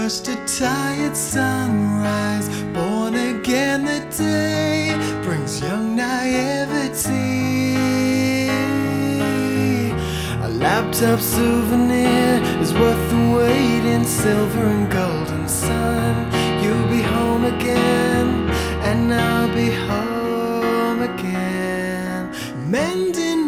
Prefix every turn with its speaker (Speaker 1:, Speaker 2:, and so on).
Speaker 1: Crushed a tired sunrise, born again the day brings young naivety. A laptop souvenir is worth the weight in silver and golden sun.